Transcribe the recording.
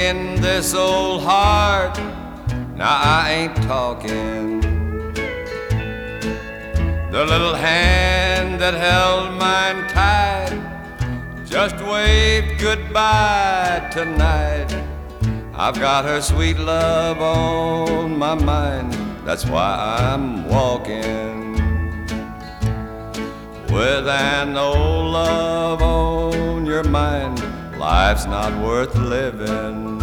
In this old heart, now I ain't talking. The little hand that held mine tight just waved goodbye tonight. I've got her sweet love on my mind, that's why I'm walking. With an old love on your mind, life's not worth living.